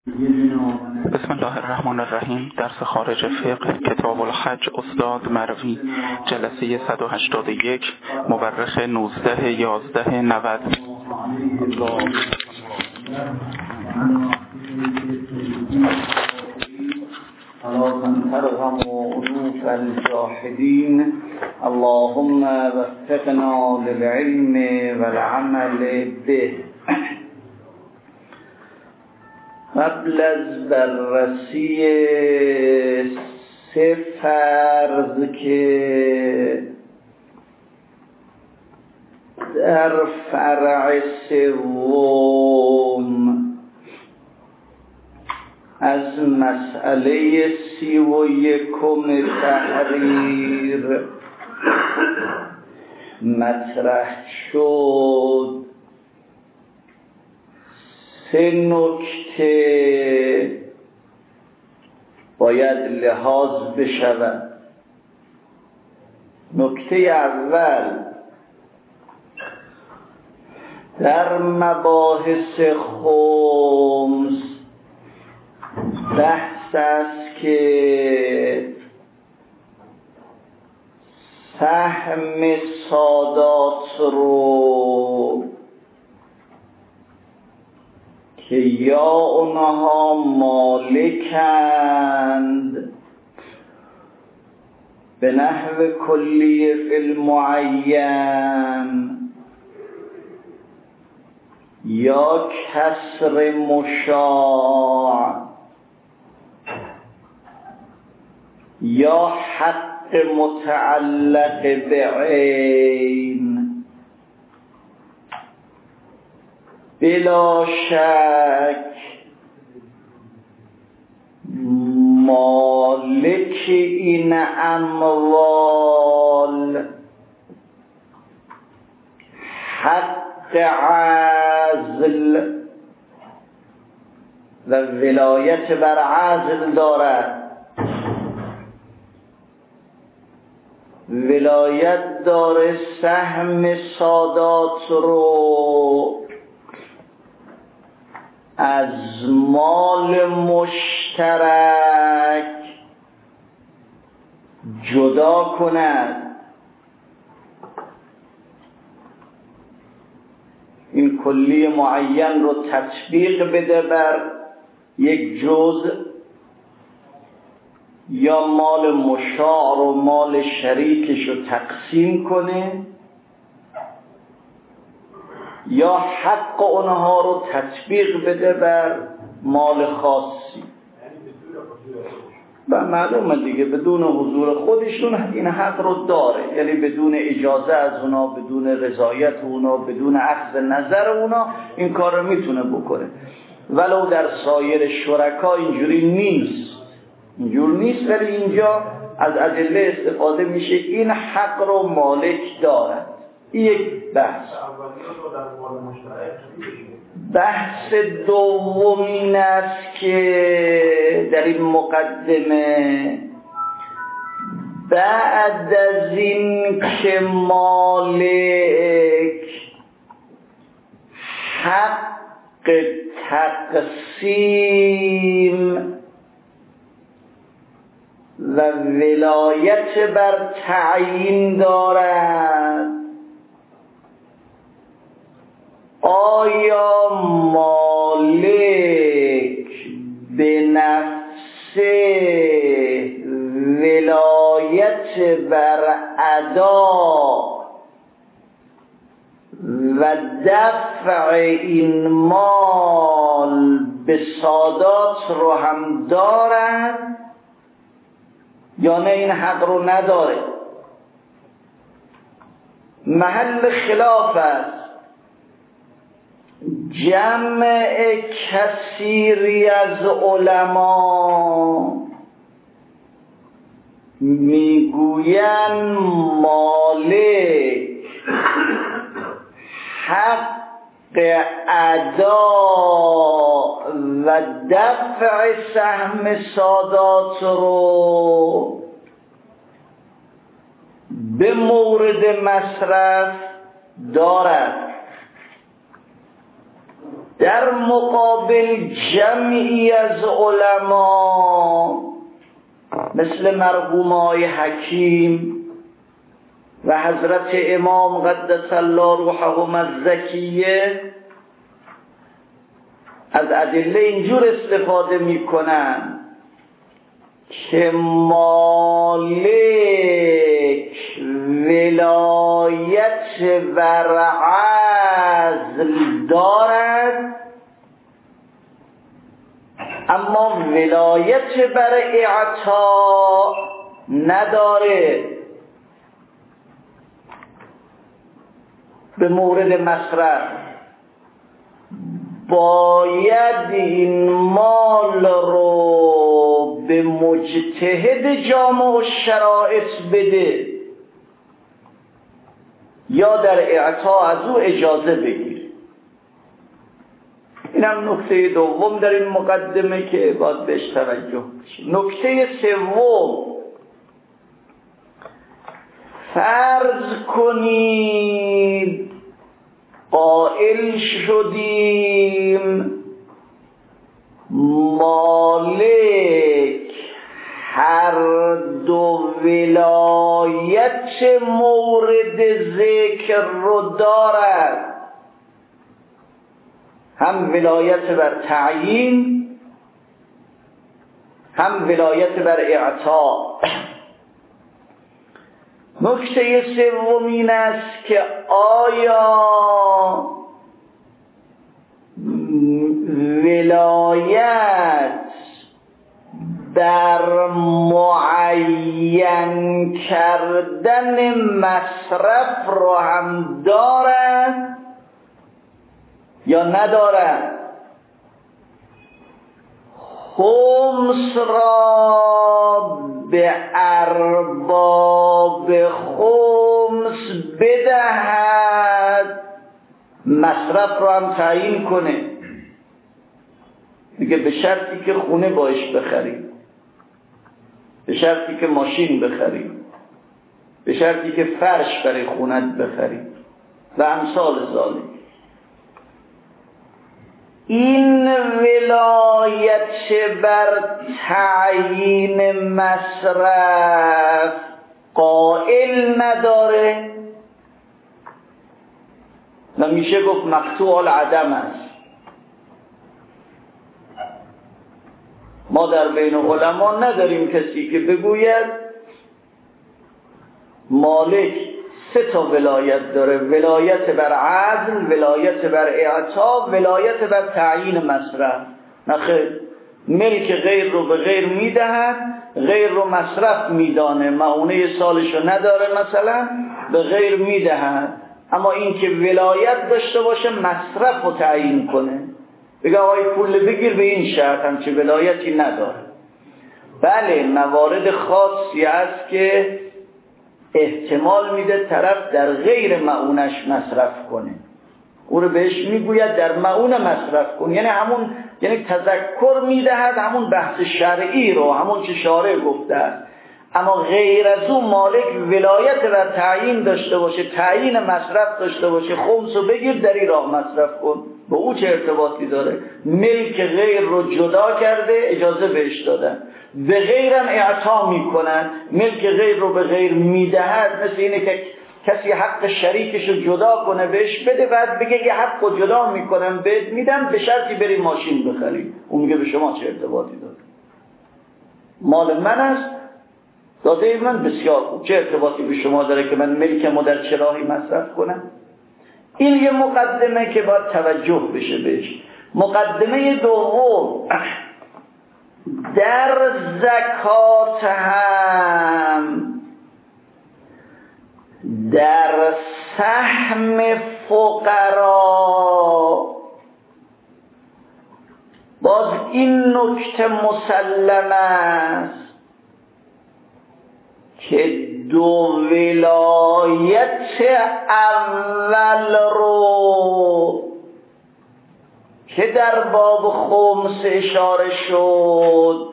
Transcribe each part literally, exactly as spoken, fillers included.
بسم الله الرحمن الرحیم. درس خارج فقه کتاب الحج استاد مروی، جلسه صد و هشتاد و یک، مورخ نوزده یازده نود. اللهم ترحم انوف الجاحدین اللهم وفقنا للعلم والعمل به. قبل از بررسی سه فرض که در فرع سوم از مسئله سی و یکم تحریر مطرح شد، سه نکته باید لحاظ بشود. نکته اول، در مباحث خمس بحث است که سهم سادات رو که یا اونها مالکند به نحو کلی فی المعین یا کسر مشاع یا حق متعلق بعین، بلا شک مالک این اموال حق عزل و ولایت بر عزل دارد، ولایت داره سهم سادات رو از مال مشترک جدا کند. این کلی معین رو تطبیق بده بر یک جزء، یا مال مشاع و مال شریکش رو تقسیم کنه، یا حق اونها رو تطبیق بده بر مال خاصی. و معلومه دیگه بدون حضور خودشون این حق رو داره، یعنی بدون اجازه از اونا، بدون رضایت اونا، بدون اخذ نظر اونا این کار رو میتونه بکنه. ولو در سایر شرکا اینجوری نیست، اینجور نیست، ولی اینجا از ادله استفاده میشه این حق رو مالک دارد. این یک بحث. بحث دوم این است که در این مقدمه بعد از این که مالک حق تقسیم و ولایت بر تعیین دارد، آیا مالک به نفس ولایت بر ادا و دفع این مال به سادات رو هم دارد یا نه این حق رو نداره؟ محل خلاف است. جمع کثیری از علما میگویند مالک حق ادا و دفع سهم سادات رو به مورد مصرف دارد. در مقابل جمعی از علما مثل مرحوم آقای حکیم و حضرت امام قدس الله روحهم الزکیه از ادله اینجور استفاده میکنن که مالک ولایت بر عزل دارد اما ولایت بر اعطا نداره. به مورد مصرف باید این مال رو به مجتهد جامع الشرائط بده یا در اعطا از او اجازه بگیر. این هم نکته دوم در این مقدمه که باید بهش توجه بشه. نکته سوم، فرض کنید قائل شدیم مالک هر دو ولایت مورد ذکر رو دارد، هم ولایت بر تعیین هم ولایت بر اعطا. نکته سوم این است که آیا ولایت در معین کردن مصرف را هم دارد یا ندارد؟ خمس را به ارباب خمس بدهد، مصرف را هم تعیین کنه. میگه به شرطی که خونه باش بخریم، به شرطی که ماشین بخریم، به شرطی که فرش برای خونت بخریم و امثال ذالک. این ولایت بر تعیین مصرف قائل نداره و میشه گفت مقطوع العدم است. ما در بین علما نداریم کسی که بگوید مالک سه تا ولایت داره: ولایت بر عدل، ولایت بر اعطا، ولایت بر تعیین مصرف. نخیر، ملک غیر رو به غیر میدهد، غیر رو مصرف میدانه، معونه سالشو نداره مثلا، به غیر میدهد، اما این که ولایت داشته باشه مصرف رو تعیین کنه، بگه آقای پول بگیر به این شرط، همچه ولایتی نداره. بله، موارد خاصی است که احتمال میده طرف در غیر معونش مصرف کنه، او رو بهش میگوید در معون مصرف کن، یعنی همون، یعنی تذکر میدهد همون بحث شرعی رو، همون که شارع گفته است. اما غیر از اون مالک ولایت و تعیین داشته باشه، تعیین مصرف داشته باشه، خمس رو بگیر در این راه مصرف کن، با او چه ارتباطی داره؟ ملک غیر رو جدا کرده، اجازه بهش دادن، به غیرم اعطا میکنن، ملک غیر رو به غیر میدهد. مثل اینه که کسی حق شریکش رو جدا کنه بهش بده، بعد بگه یه حق رو جدا میکنم بهت میدم به شرطی بری ماشین بخری. اون میگه به شما چه ارتباطی داره؟ مال من است، داده من بسیار خوب، چه ارتباطی به شما داره که من ملکمو در چه راهی مصرف کنم؟ این یه مقدمه که باید توجه بشه بهش. مقدمه دوم، در زکات هم در سهم فقرا باز این نکته مسلم است که دو ولایت اول رو که در باب خمس اشاره شد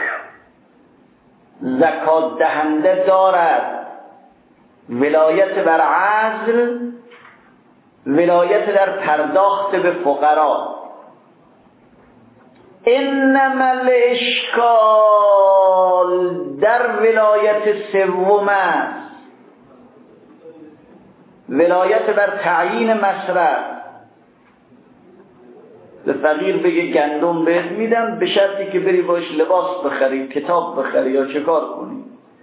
زکات دهنده دارد، ولایت بر عزل، ولایت در پرداخت به فقرا. انما الاشکال در ولایت سوم است، ولایت بر تعیین مصرف. به فقیر بگه گندم بهت میدم به شرطی که بری باش لباس بخری، کتاب بخری یا چه کار کنی.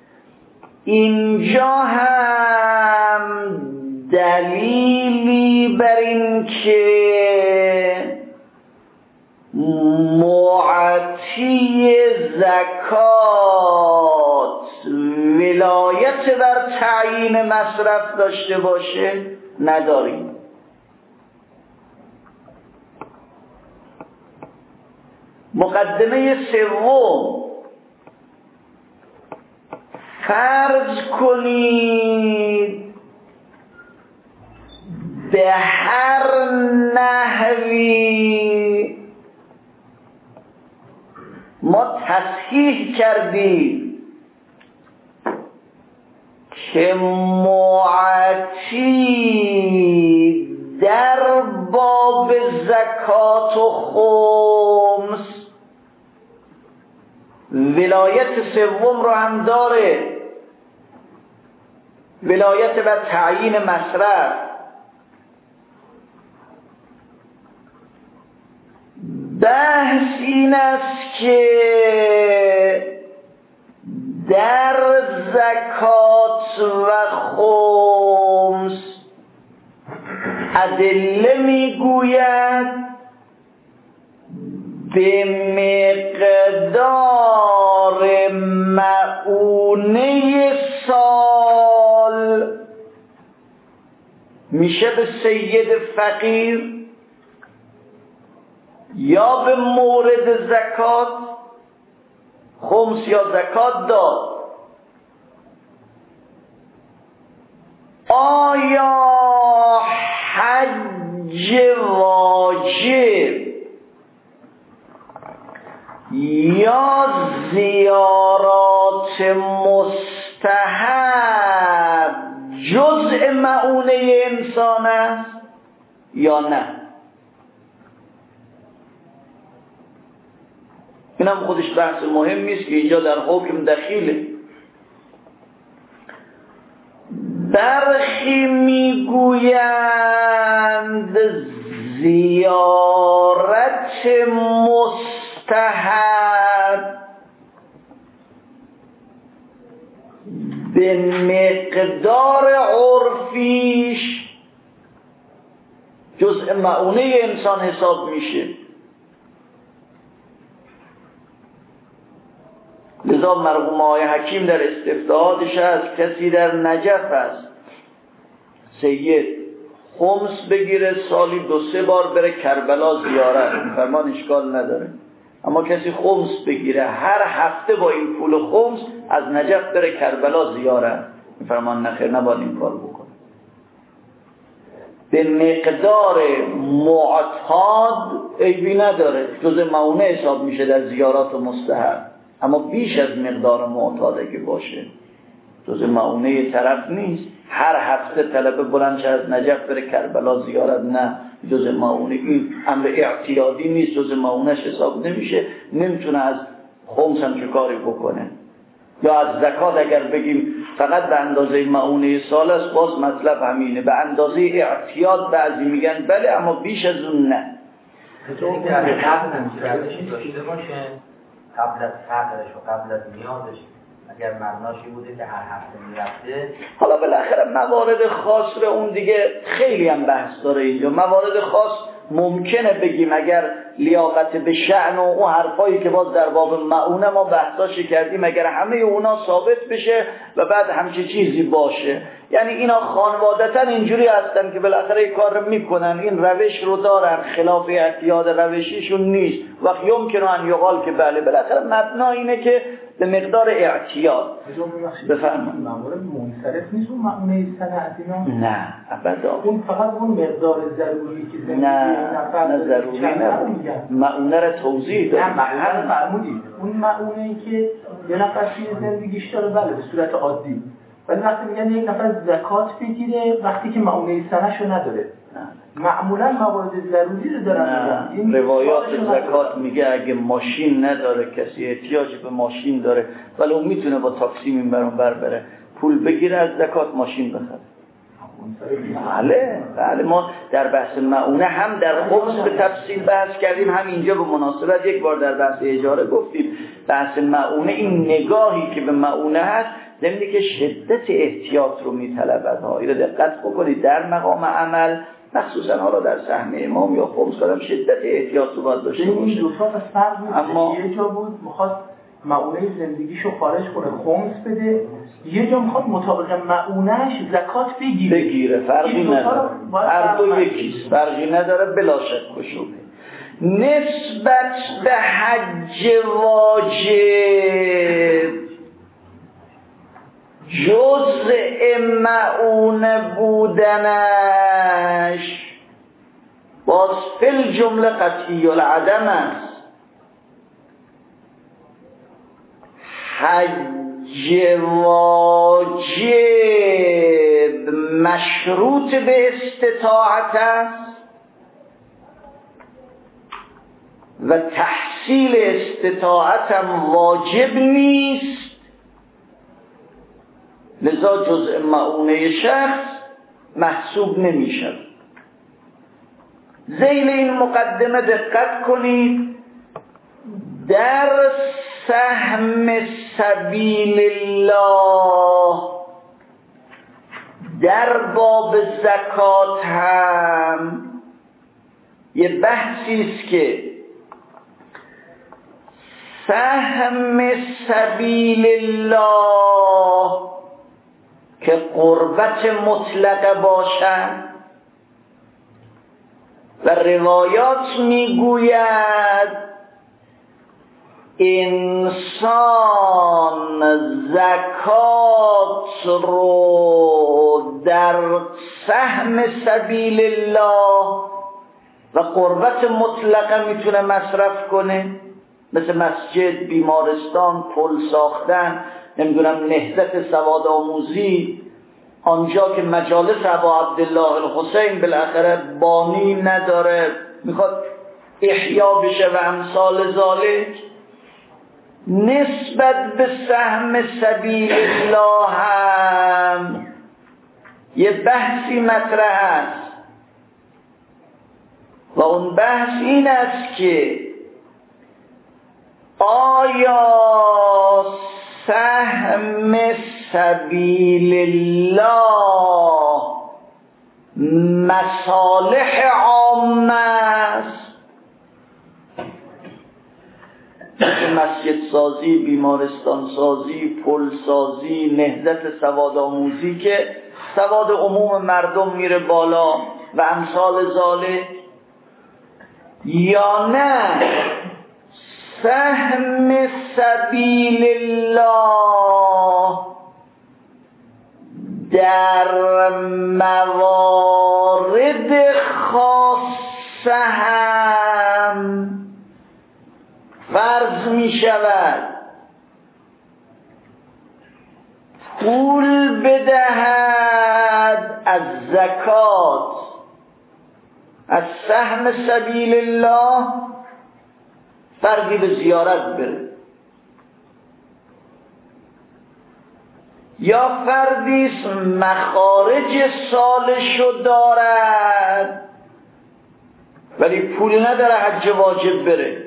اینجا هم دلیلی بر این که معطی زکات ولایت بر تعیین مصرف داشته باشه نداریم. مقدمه سوم، فرض کنید به هر نحوی ما تصحیح کردیم که معطی در باب زکات و خمس ولایت سوم رو هم داره، ولایت بر تعیین مصرف. بحث این است که در زکات و خمس ادله میگوید به مقدار مؤونه سال میشه به سید فقیر یا به مورد زکات خمس یا زکات داد. آیا حج واجب یا زیارات مستحب جزء مؤونه انسان است یا نه؟ این هم خودش بحث مهمی است که اینجا در حکم دخیله. برخی میگویند زیارت مستحب به مقدار عرفیش جزء مؤونه انسان حساب میشه. لذا مرحوم آقای حکیم در استفتاحاتش هست کسی در نجف است سید خمس بگیره سالی دو سه بار بره کربلا زیارت، فرمان اشکال نداره. اما کسی خمس بگیره هر هفته با این پول خمس از نجف بره کربلا زیارت، فرمان نخیر نباید این کار بکنه. به مقدار معتاد عیبی نداره، جز مؤونه حساب میشه در زیارات مستحب. اما بیش از مقدار معتاد اگه باشه جز مؤونه طرف نیست. هر هفته طلبه بلند شه از نجف بره کربلا زیارت، نه، جز مؤونه. این امر اعتیادی نیست، جز مؤونهش حساب نمیشه. نمیتونه از خمس هم چه کاری بکنه. یا از زکات اگر بگیم فقط به اندازه مؤونه سال است، باز مطلب همینه، به اندازه اعتیاد. بعضی میگن بله اما بیش از اون نه. چون که قبل نمیشه داشته باشه قبل از فقرش و قبل از نیازش، اگر معناشی بوده که هر هفته میرفته. حالا بالاخره موارد خاص رو اون دیگه خیلی هم بحث داره اینجا. موارد خاص ممکنه بگیم اگر لیاقت به شأن و اون حرفایی که باز در باب مؤونه ما بحثاش کردیم، اگر همه اونا ثابت بشه و بعد همچه چیزی باشه. یعنی اینا خانوادتا اینجوری هستن که بالاخره این کار رو میکنن، این روش رو دارن، خلاف اعتیاد روشیشون نیست. وقت یمکنه ان یقال که بله بالاخره مبنا اینه که به مقدار اعتیاد. بفرمایید. مامور منصرف نیست اون مؤونه صنعتی؟ نه ابدا، اون فقط اون مقدار ضروری که زندگی نه نه ضروری نه. مؤونه رو توضیح داد. نه مؤونه فرمودید اون مؤونه که یه نفر توی زندگیش داره بله به صورت عادی، ولی وقتی میگن یک نفر زکات بگیره وقتی که مؤونه سنه‌شو نداره، نه معمولا موارد ضروری رو دارن. این روایات زکات میگه اگه ماشین نداره کسی احتیاج به ماشین داره ولی اون میتونه با تاکسی این بر اون بر بره پول بگیره از زکات ماشین بخره. بله بله ما در بحث معونه هم در خبز به تفصیل بحث کردیم، هم اینجا به مناسبت یک بار در بحث اجاره گفتیم. بحث معونه این نگاهی که به معونه هست زمینی که شدت احتیاط رو میطلبد ها. اینو دقت بکنید در مقام عمل مخصوصا حالا در سهم امام یا خمس کردم شدت احتیاط رو باید داشته باشه. این دو تا از فرق بود. اما یه جا بود میخواست معونه زندگیشو خارج کنه خمس بده، یه جا میخواد مطابق معونهش زکات بگیره بگیره فرقی نداره، هر دو یکیست، فرقی نداره بلا شک و شبهه. نسبت به حج واجب جزء معونه بودنش باز فی جمله قطعی العدم است. حج واجب مشروط به استطاعت است و تحصیل استطاعت هم واجب نیست، لذا جزء معونه شخص محسوب نمیشه. ذیل این مقدمه دقت کنید، در سهم سبیل الله در باب زکات هم یه بحثی است که سهم سبیل الله که قربت مطلقه باشد و روایات میگوید انسان زکات رو در سهم سبیل الله و قربت مطلقه میتونه مصرف کنه، مثل مسجد، بیمارستان، پل ساختن، نمیدونم نهضت سواد آموزی، آنجا که مجالس ابا عبدالله الحسین بالاخره بانی نداره میخواد احیا بشه و امثال ذالک. نسبت به سهم سبیل الله هم یه بحثی مطرح است و اون بحث این است که آیا سهم سبیل الله مصالح عامه است، مثل مسجد سازی، بیمارستان سازی، پل سازی، نهضت سواد آموزی که سواد عموم مردم میره بالا و امثال ذالک، یا نه سهم سبیل الله در موارد خاصه هم فرض می شود پول بدهد از زکات از سهم سبیل الله، فردی به زیارت بره یا فردی مخارج سالشو دارد ولی پول نداره حج واجب بره،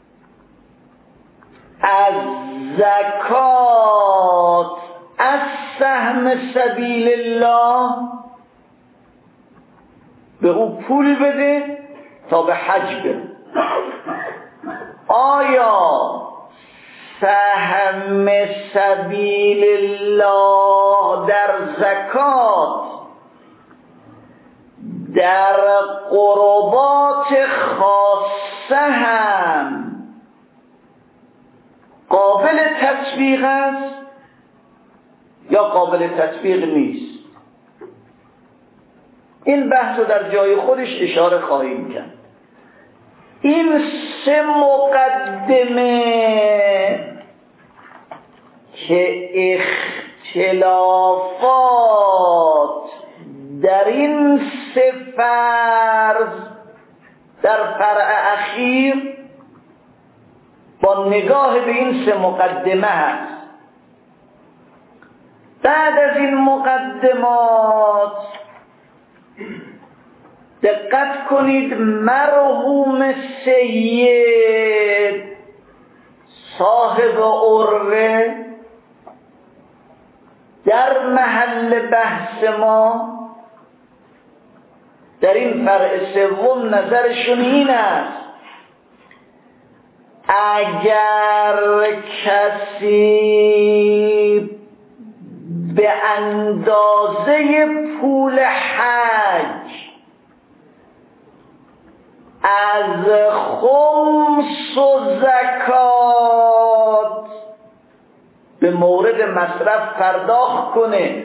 از زکات از سهم سبیل الله به او پول بده تا به حج بره. آیا سهم سبیل الله در زکات در قربات خاصه هم قابل تطبیق است یا قابل تطبیق نیست؟ این بحث رو در جای خودش اشاره خواهیم کرد. این سه مقدمه که اختلافات در این سه فرض در فرع اخیر با نگاه به این سه مقدمه هست. بعد از این مقدمات دقت کنید، مرحوم سید صاحب عروه در محل بحث ما در این فرع سوم نظرشون این است: اگر کسی به اندازه پول حج از خمس و زکات به مورد مصرف پرداخت کنه،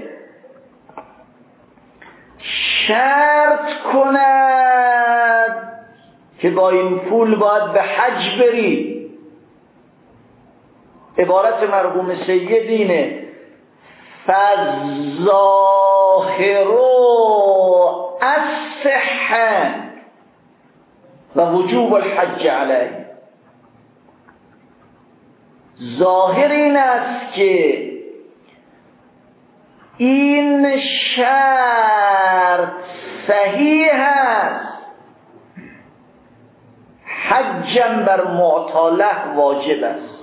شرط کند که با این پول باید به حج بری. عبارت مرحوم سید اینه: فالظاهر الصحة و وجوب الحج علیه. ظاهر این است که این شرط صحیح است، حجم بر معتاله واجب است.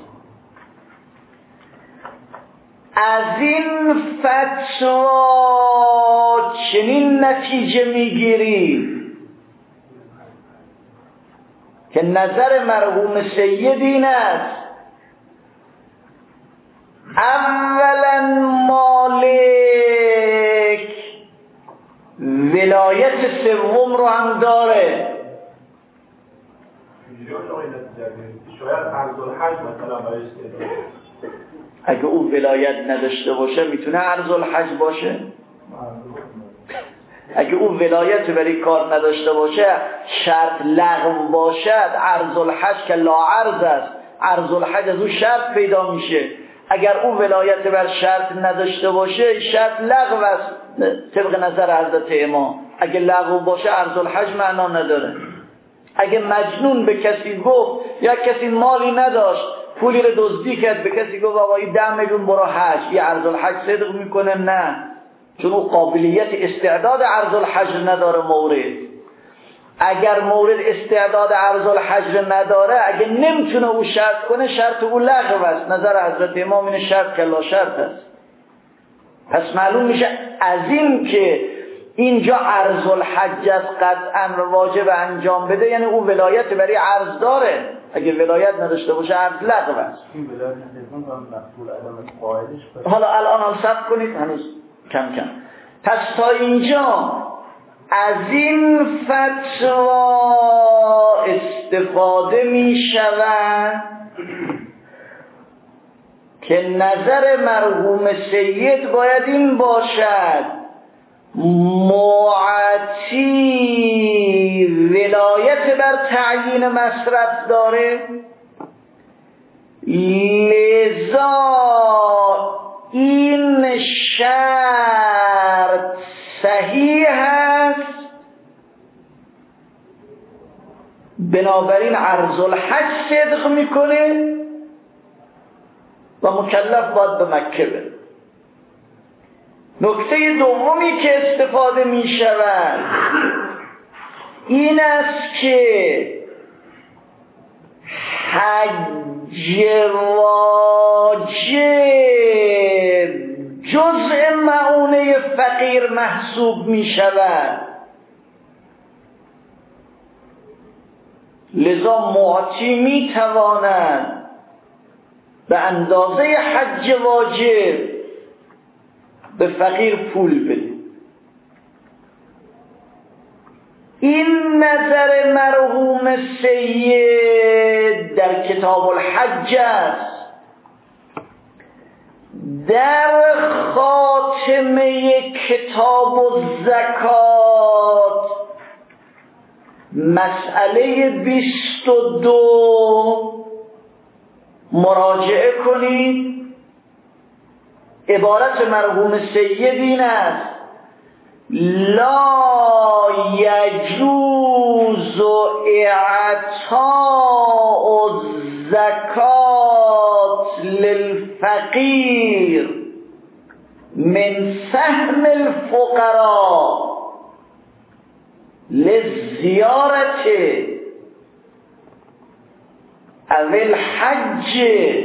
از این فتوا چنین نتیجه میگیریم که نظر مرحوم سید این است: اولا مالک ولایت سوم رو هم داره. شاید عرض الحج مثلا برای استعداد، اگه او ولایت نداشته باشه میتونه عرض الحج باشه؟ اگه او ولایت برای کار نداشته باشه، شرط لغو باشد، عرض الحج که لا عرض است، عرض الحج از او شرط پیدا میشه. اگر او ولایت بر شرط نداشته باشه، شرط لغو است طبق نظر حضرت امام. اگه لغو باشه عرض الحج معنا نداره. اگه مجنون به کسی گفت یا کسی مالی نداشت پولی رو دزدی کرد، به کسی گفت آقا این ده میلیون برو حج، یه عرض الحج صدق میکنه؟ نه، چون او قابلیت استعداد عرض الحج نداره. مورد اگر مورد استعداد عرض الحج نداره، اگه نمیتونه او شرط کنه، شرط او لغو است. نظر حضرت امام این شرط که لا شرط است. پس معلوم میشه از این که اینجا عرض الحج از قطعا واجب انجام بده، یعنی او ولایت برای عرض داره. اگه ولایت نداشته باشه عرض لغو است. حالا الان هم صبر کنید، هنوز کم کم. پس تا اینجا از این فتوا استفاده می شود که نظر مرحوم سید باید این باشد: معطی ولایت بر تعیین مصرف داره، لذا این شرط صحیح است، بنابراین عرض الحج صدق میکنه و مکلف باید به مکه بره. نکته دومی که استفاده می شود این است که حج واجب جزء معونه فقیر محسوب می شود. لذا معطی می تواند به اندازه حج واجب به فقیر پول بده. این نظر مرحوم سید در کتاب الحج است. در خاتمه کتاب الزکات مسئله بیست و دو مراجعه کنید. عبارت مرحوم سید این است: لا یجوز اعطاء الزکات للفقیر من سهم الفقراء للزیارت او الحج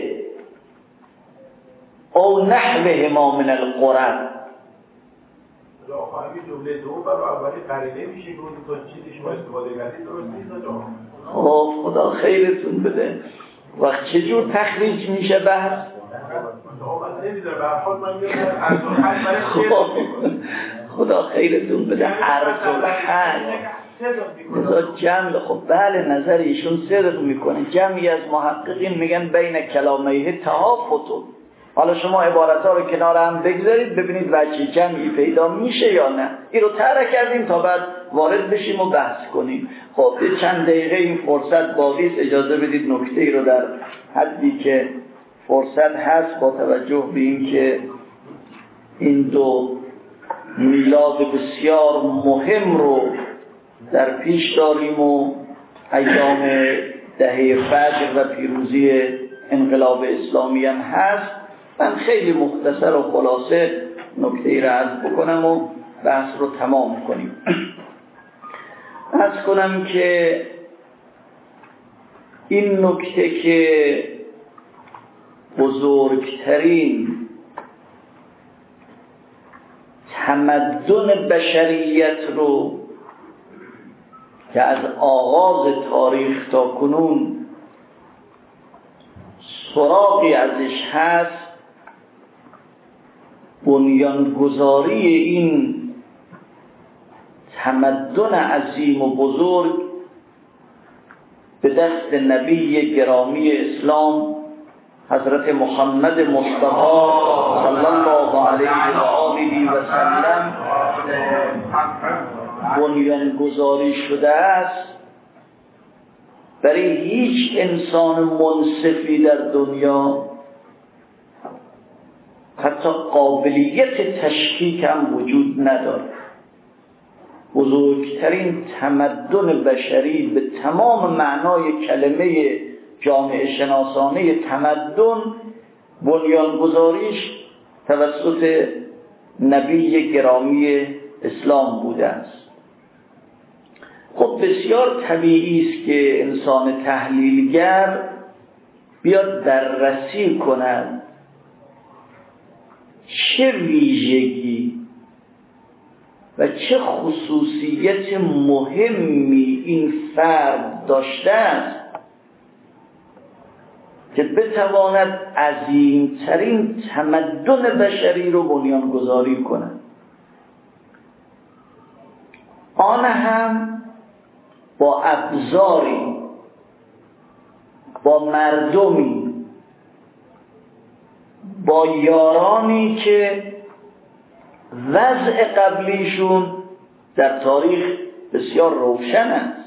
او نحوهما من القرآن. آخرین جمله دوم برای اولی قرینه میشه که اون تا چیزی شما استفاده کردید درست نیست آجا. خب خدا خیرتون بده. وقت چجور تخریج میشه بحث؟ خدا خیرتون بده. عرض الحج بذار جمع. خب بله نظر ایشون صدق میکنه. جمعی از محققین میگن بین کلامه تهافتون. حالا شما عبارت ها رو کنار هم بگذارید ببینید وجه جمعی پیدا میشه یا نه. این رو طرح کردیم تا بعد وارد بشیم و بحث کنیم. خب چند دقیقه این فرصت باقی است. اجازه بدید نکته ای رو در حدی که فرصت هست با توجه به این که این دو میلاد بسیار مهم رو در پیش داریم و ایام دهه فجر و پیروزی انقلاب اسلامی هم هست. من خیلی مختصر و خلاصه نکته ای را عرض بکنم و بحث رو تمام کنیم. عرض کنم که این نکته که بزرگترین تمدن بشریت رو که از آغاز تاریخ تا کنون سراغی ازش هست، بنیانگذاری این تمدن عظیم و بزرگ به دست نبی گرامی اسلام حضرت محمد مصطفی صلی الله علیه و آله و سلم بنیانگذاری شده است. برای هیچ انسان منصفی در دنیا حتی قابلیت تشکیک هم وجود نداره. بزرگترین تمدن بشری به تمام معنای کلمه جامعه شناسانه تمدن بنیانگذاریش توسط نبی گرامی اسلام بوده است. خب بسیار طبیعی است که انسان تحلیلگر بیاد بررسی کند چه ویژگی و چه خصوصیت مهمی این فرد داشته است که بتواند عظیمترین تمدن بشری رو بنیانگذاری کند، آن هم با ابزاری، با مردمی، با یارانی که وضع قبلیشون در تاریخ بسیار روشن است.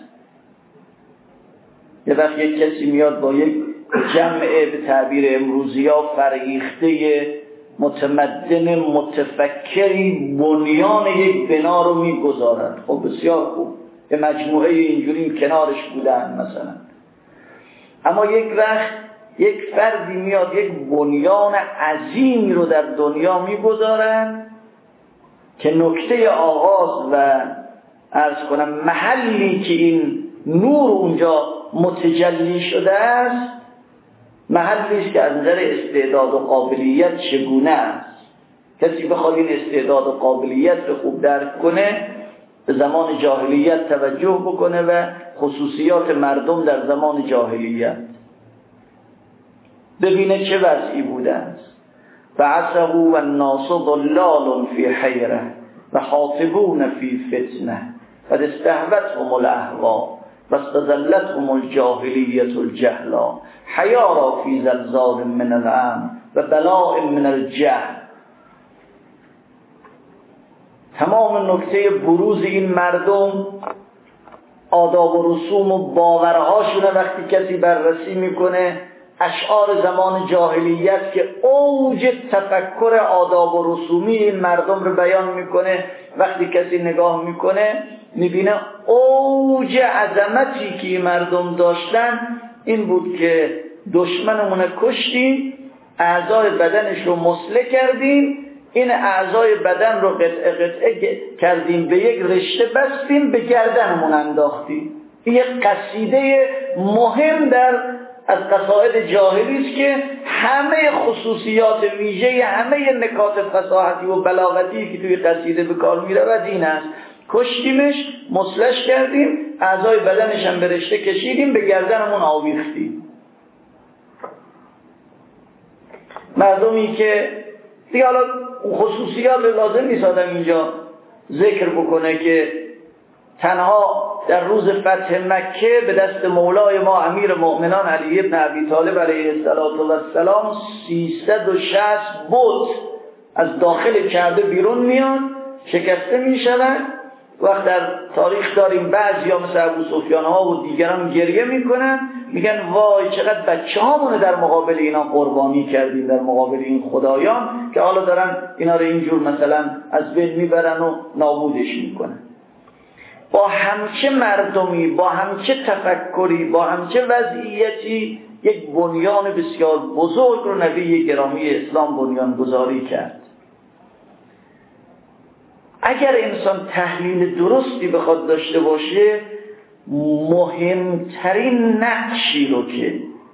یه وقت یک کسی میاد با یک جمع به تعبیر امروزی ها فرهیخته متمدن متفکری بنیان یک بنا رو میگذارد. خب بسیار خوب، به مجموعه اینجوری کنارش بودن مثلا. اما یک وقت یک فردی میاد یک بنیان عظیمی رو در دنیا میگذارد که نکته آغاز و عرض کنم محلی که این نور اونجا متجلی شده است محلی است که از نظر استعداد و قابلیت چگونه است. کسی بخواد این استعداد و قابلیت رو خوب درک کنه به زمان جاهلیت توجه بکنه و خصوصیات مردم در زمان جاهلیت ببینه چه وضعی بوده است. فعصه و الناس ضلال فی حیره و حاطبون فی فتنه قد استهوتهم الاهوا و استذلتهم الجاهلیت الجهلا حیارا فی زلزال من الامن و بلاء من الجهل. تمام نکته بروز این مردم، آداب و رسوم و باورهاشونه وقتی کسی بررسی میکنه اشعار زمان جاهلیت که اوج تفکر آداب و رسومی این مردم رو بیان میکنه. وقتی کسی نگاه میکنه میبینه اوج عظمتی که این مردم داشتن این بود که دشمنمون کشتیم، اعضای بدنش رو مسله کردیم، این اعضای بدن رو قطعه قطعه کردیم، به یک رشته بستیم، به گردنمون انداختیم. این یک قصیده مهم در از قصائد جاهلی است که همه خصوصیات ویژه، همه نکات فصاحتی و بلاغتی که توی قصیده به کار می‌رود این است. کشتیمش، مسلش کردیم، اعضای بدنش هم به رشته کشیدیم، به گردنمون آویختیم. مردمی که دیگه حالا خصوصیات لازم نیست آدم اینجا ذکر بکنه که تنها در روز فتح مکه به دست مولای ما امیر مؤمنان علی ابن ابی طالب علیه السلام سیصد و شصت بت از داخل کعبه بیرون میاد، شکسته میشوند. وقت در تاریخ داریم بعضیا مثل ابو سفیان ها و دیگران گریه میکنن، میگن وای چقدر بچه هامونه در مقابل اینا قربانی کردیم، در مقابل این خدایان که حالا دارن اینا رو اینجور مثلا از بین میبرن و نابودش میکنن. با همچه مردمی، با همچه تفکری، با همچه وضعیتی یک بنیان بسیار بزرگ رو نبی گرامی اسلام بنیان گذاری کرد. اگر انسان تحلیل درستی بخواد داشته باشه، مهمترین نقشی رو که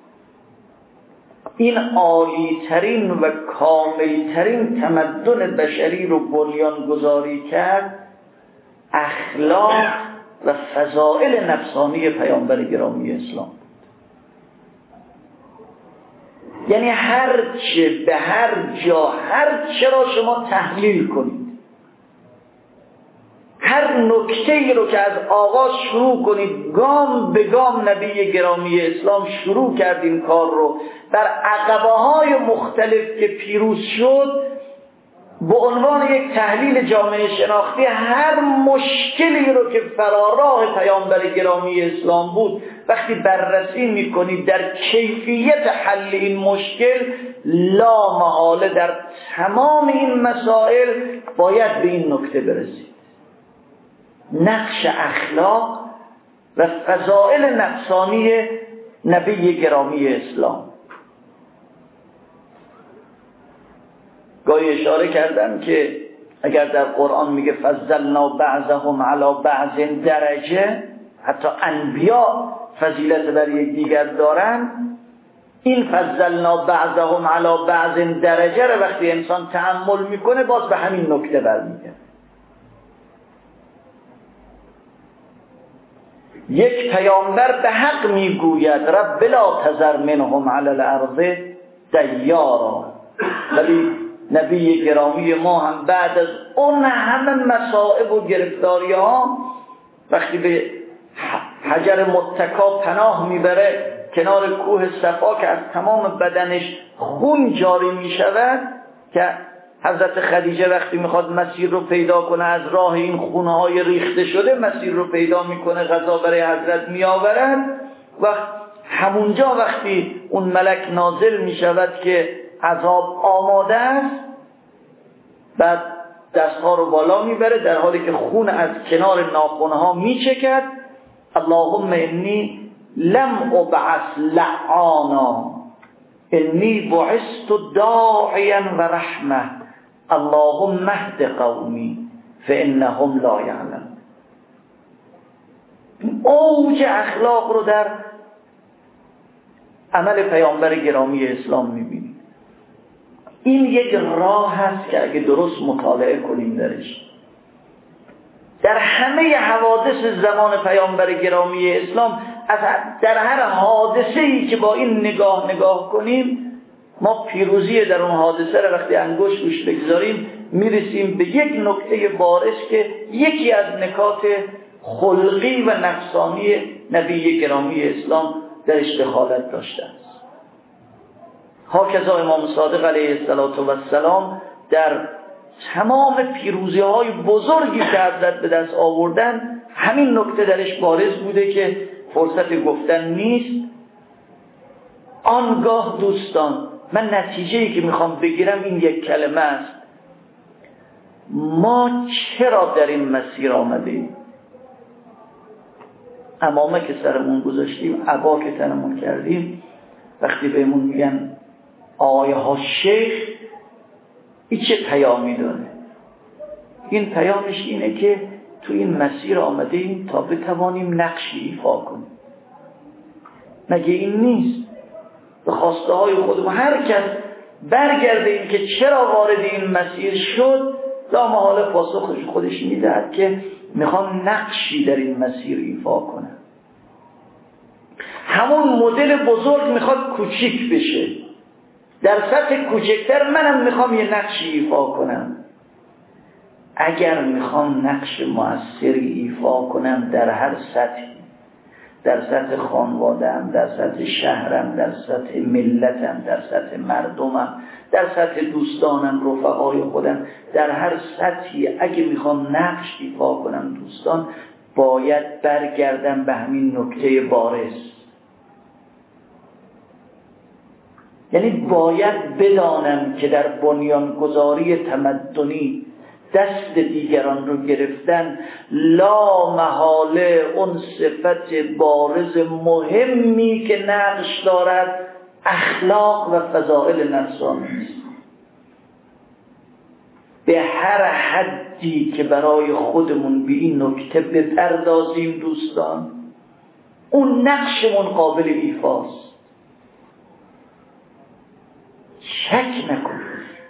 این عالیترین و کاملترین تمدن بشری رو بنیان گذاری کرد، اخلاق و فضائل نفسانی پیامبر گرامی اسلام. یعنی هر چه به هر جا هر چه را شما تحلیل کنید، هر نکته‌ای رو که از آغاز شروع کنید، گام به گام نبی گرامی اسلام شروع کرد این کار رو. در عقبه‌های مختلف که پیروز شد، به عنوان یک تحلیل جامعه شناختی هر مشکلی رو که فراراه پیامبر گرامی اسلام بود وقتی بررسی میکنید، در کیفیت حل این مشکل لا محاله در تمام این مسائل باید به این نکته برسید: نقش اخلاق و فضائل نفسانی نبی گرامی اسلام. گاهی اشاره کردم که اگر در قرآن میگه فضلنا بعضهم علی بعض درجه، حتی انبیا فضیلت بر یک دیگر دارن، این فضلنا بعضهم علی بعض درجه رو وقتی انسان تأمل میکنه باز به همین نکته برمیگرده. یک پیامبر به حق میگوید رب لا تذر منهم علی الارض دیارا، ولی نبی گرامی ما هم بعد از اون همه مصائب و گرفتاری ها وقتی به حجر متکا پناه میبره کنار کوه صفا که از تمام بدنش خون جاری میشود، که حضرت خدیجه وقتی میخواد مسیر رو پیدا کنه از راه این خونهای ریخته شده مسیر رو پیدا میکنه، غذا برای حضرت میآورد. و همونجا وقتی اون ملک نازل میشود که عذاب آماده است، بعد دستها رو بالا میبره در حالی که خون از کنار ناخنها میچکد: اللهم انی لم ابعث لعانا انی بعثت داعیا و رحمه اللهم اهد قومی فانهم لا یعلمون. اوج اخلاق رو در عمل پیامبر گرامی اسلام میبینید. این یک راه هست که اگه درست مطالعه کنیم درش، در همه حوادث زمان پیامبر گرامی اسلام، از در هر حادثه‌ای که با این نگاه نگاه کنیم، ما پیروزی در اون حادثه رو وقتی انگشت روش بگذاریم میرسیم به یک نکته بارز که یکی از نکات خلقی و نفسانی نبی گرامی اسلام درش دخالت داشته است. هاکذا امام صادق علیه السلام در تمام پیروزی های بزرگی که حضرت به دست آوردن همین نکته درش بارز بوده که فرصت گفتن نیست. آنگاه دوستان من نتیجه‌ای که میخوام بگیرم این یک کلمه است: ما چرا در این مسیر آمدیم؟ عمامه که سرمون گذاشتیم، عبا که تنمون کردیم، وقتی بهمون میگن آقای ها شیخ، این چه پیامی داره؟ این پیامش اینه که تو این مسیر آمده ایم تا بتوانیم نقشی ایفا کنیم. مگه این نیست؟ به خواسته های خودمون هر کس برگرده این که چرا وارد این مسیر شد، لامحاله پاسخش خودش میدهد که میخوام نقشی در این مسیر ایفا کنم. همون مدل بزرگ میخواد کوچیک بشه، در سطح کوچکتر منم میخوام یه نقشی ایفا کنم. اگر میخوام نقش مؤثری ایفا کنم در هر سطحی، در سطح خانواده‌ام، در سطح شهرم، در سطح ملتم، در سطح مردمم، در سطح دوستانم، رفقای خودم، در هر سطحی اگه میخوام نقش ایفا کنم دوستان، باید برگردم به همین نکته بارز. یعنی باید بدانم که در بنیانگذاری تمدنی دست دیگران رو گرفتن لا محاله اون صفت بارز مهمی که نقش دارد اخلاق و فضائل نفسانی است. به هر حدی که برای خودمون به این نکته بپردازیم دوستان، اون نقشمون قابل ایفاست. شک نکنید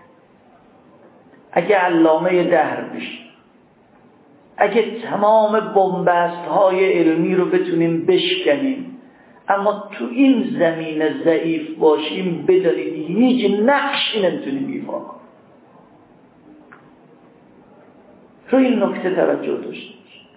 اگه علامه دهر بشیم، اگه تمام بنبست های علمی رو بتونیم بشکنیم، اما تو این زمینه ضعیف باشیم، بدانید هیچ نقشی نمیتونیم ایفا کنیم. رو این نکته توجه داشته باشید.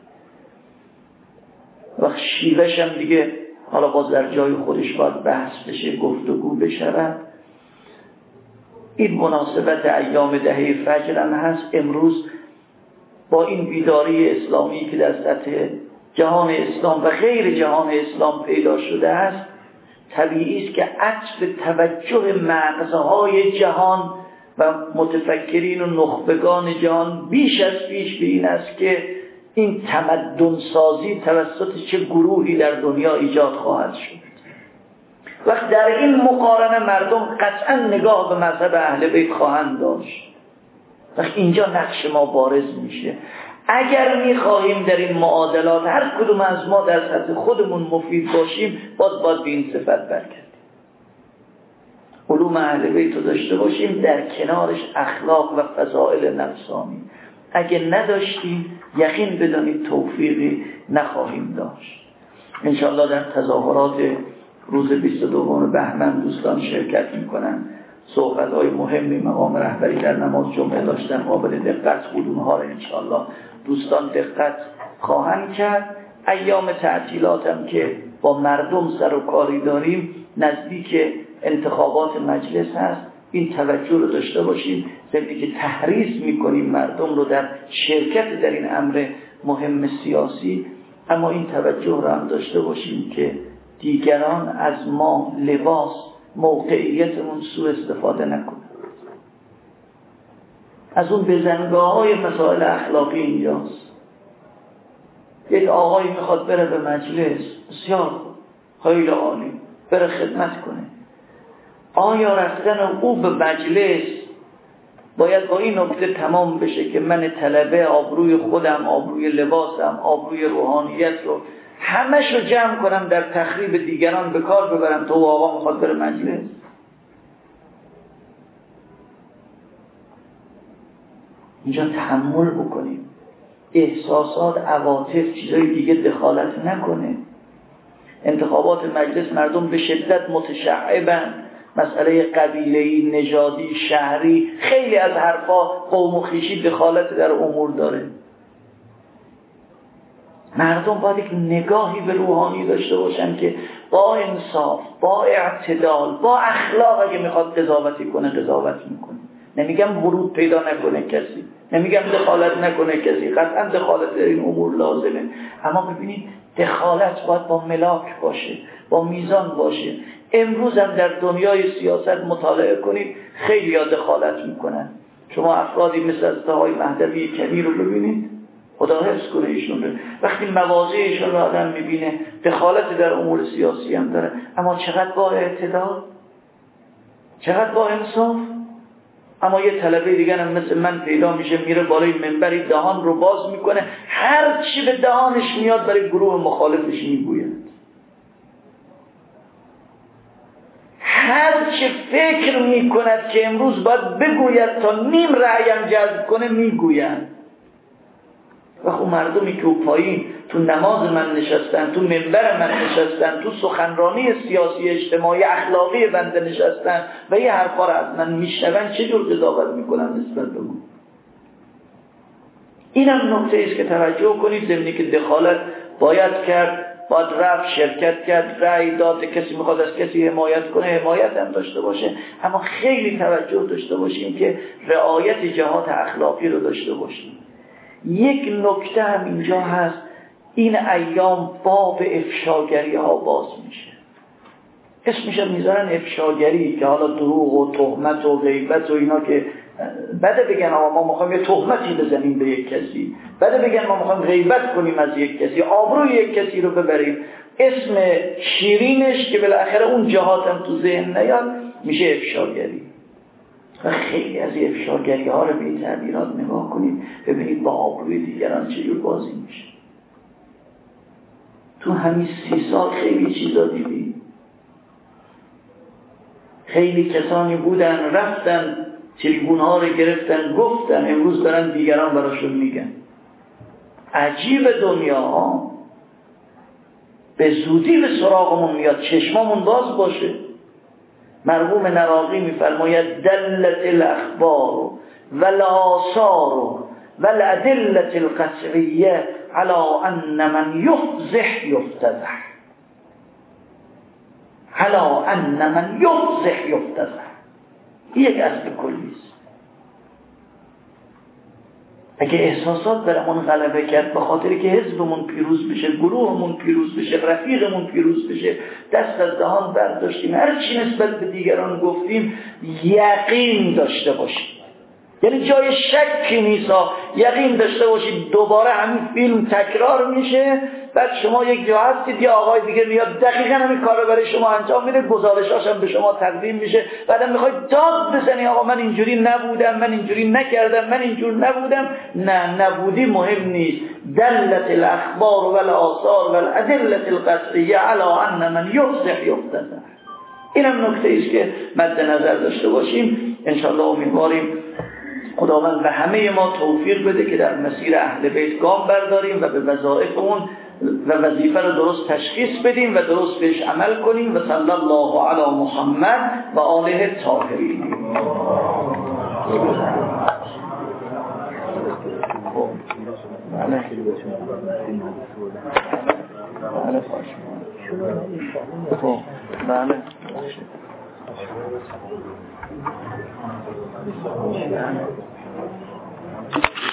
وقت شیوهش هم دیگه حالا باز در جای خودش باید بحث بشه، گفتگو بشود. این مناسبت ایام دهه فجر هم هست. امروز با این بیداری اسلامی که در سطح جهان اسلام و غیر جهان اسلام پیدا شده است، طبیعی است که عطف توجه مغزهای جهان و متفکرین و نخبگان جهان بیش از پیش به این است که این تمدن سازی توسط چه گروهی در دنیا ایجاد خواهد شد. وقت در این مقارنه مردم قطعا نگاه به مذهب اهل بیت خواهند داشت. وقت اینجا نقش ما بارز میشه. اگر میخواهیم در این معادلات هر کدوم از ما در سطح خودمون مفید باشیم، باز باید به این صفت برگردیم. علوم اهل بیت رو داشته باشیم، در کنارش اخلاق و فضائل نفسانی. اگه نداشتیم یقین بدانید توفیقی نخواهیم داشت. انشاءالله در تظاهرات روز بیست و دوم بهمن دوستان شرکت میکنن. صحبت‌های مهمی مقام رهبری در نماز جمعه داشتن، قابل دقت بود. اونها رو انشاءالله دوستان دقت خواهند کرد. ایام تعطیلات هم که با مردم سر و کاری داریم، نزدیک انتخابات مجلس هست، این توجه رو داشته باشیم. زمینی که تحریض میکنیم مردم رو در شرکت در این امر مهم سیاسی، اما این توجه رو هم داشته باشیم که دیگران از ما لباس موقعیتمون سوء استفاده نکنه. از اون بزنگاه های مسائل اخلاقی اینجاست. یک آقایی میخواد بره به مجلس، بسیار خیلی عالی، بره خدمت کنه. آیا رفتن او به مجلس باید با این نکته تمام بشه که من طلبه آبروی خودم، آبروی لباسم، آبروی روحانیت رو همش رو جمع کنم در تخریب دیگران به کار ببرم تو آقا میخواد بره مجلس؟ اینجا تحمل بکنیم، احساسات، عواطف، چیزای دیگه دخالت نکنه. انتخابات مجلس مردم به شدت متشعبن، مسئله قبیله‌ای، نژادی، شهری، خیلی از حرفا قوم و خویشی دخالت در امور داره. مردم باید یک نگاهی به روحانی داشته باشن که با انصاف، با اعتدال، با اخلاق اگه میخواد قضاوتی کنه قضاوت میکنه. نمیگم ورود پیدا نکنه کسی، نمیگم دخالت نکنه کسی، قطعا دخالت در این امور لازمه، اما ببینید دخالت باید با ملاک باشه، با میزان باشه. امروز هم در دنیای سیاست مطالعه کنید، خیلی ها دخالت میکنن. شما افرادی مثل از آقای مهدوی کبیر رو ببینید، خدا حفظ کنه ایشون رو، وقتی مواضع ایشون رو آدم میبینه دخالت در امور سیاسی هم داره، اما چقدر با اعتدال، چقدر با انصاف. اما یه طلبه دیگر هم مثل من پیدا میشه، میره بالای منبری دهان رو باز میکنه، هر چی به دهانش میاد برای گروه مخالفش میگوید، هر چه فکر میکند که امروز باید بگوید تا نیم رأیم جذب کنه میگوید. و خب مردمی که او پایین تو نماز من نشستن، تو منبر من نشستن، تو سخنرانی سیاسی اجتماعی اخلاقی بنده نشستن و یه حرفا رو از من میشنون، چه جور قضاوت میکنن نسبت به من؟ اینم نکته است که توجه کنید. ضمنی که دخالت باید کرد، باید رفت شرکت کرد، رأی داد، کسی میخواد از کسی حمایت کنه حمایت هم داشته باشه، اما خیلی توجه داشته باشیم که رعایت جهات اخلاقی رو داشته باشیم. یک نکته هم اینجا هست، این ایام باب افشاگری ها باز میشه، اسمش میذارن افشاگری، که حالا دروغ و تهمت و غیبت و اینا که بده بگن آقا ما میخوایم یه تهمتی بزنیم به یک کسی، بده بگن ما میخوایم غیبت کنیم از یک کسی، آبروی یک کسی رو ببریم، اسم شیرینش که بالاخره اون جهات هم تو ذهن نیاد میشه افشاگری. و خیلی از افشاگری ها رو به این تعبیرات نگاه کنید، ببینید با آبروی دیگران چجور بازی میشه. تو همین سی سال خیلی چیزا دیدیم، خیلی کسانی بودن رفتن تریبون ها رو گرفتن گفتن، امروز دارن دیگران براشون میگن. عجیب دنیا ها، به زودی به سراغمون میاد، چشمامون باز باشه. مرحوم نراقی میفرماید دلت الاخبار والآثار والادلة القطعیه على ان من یفضح یفتضح، على ان من یفضح یفتضح. یک اصل کلیست. اگه احساسات برامون غلبه کرد به خاطر که حزبمون پیروز بشه، گروهمون پیروز بشه، رفیقمون پیروز بشه، دست از دهان برداشتیم، هر چی نسبت به دیگران گفتیم یقین داشته باشیم، یعنی جای شکی نیست، یقین داشته باشید دوباره همین فیلم تکرار میشه. بعد شما یک جا هستید یا آقای دیگه میاد دقیقاً همین کار رو برای شما انجام میده، گزارشاش هم به شما تقدیم میشه، بعدم میخواید داد بزنی آقا من اینجوری نبودم، من اینجوری نکردم، من اینجور نبودم. نه، نبودی مهم نیست. دلت الاخبار والآثار والادلة القطعیه علی ان من یفضح یفتضح. اینم نکته است که مد نظر داشته باشیم. ان شاء الله امیدواریم خداوند به همه ما توفیق بده که در مسیر اهل بیت گام برداریم و به وظایفمون و وظیفه رو درست تشخیص بدیم و درست بهش عمل کنیم. و صلی الله علی محمد و آله الطاهرین. بله بله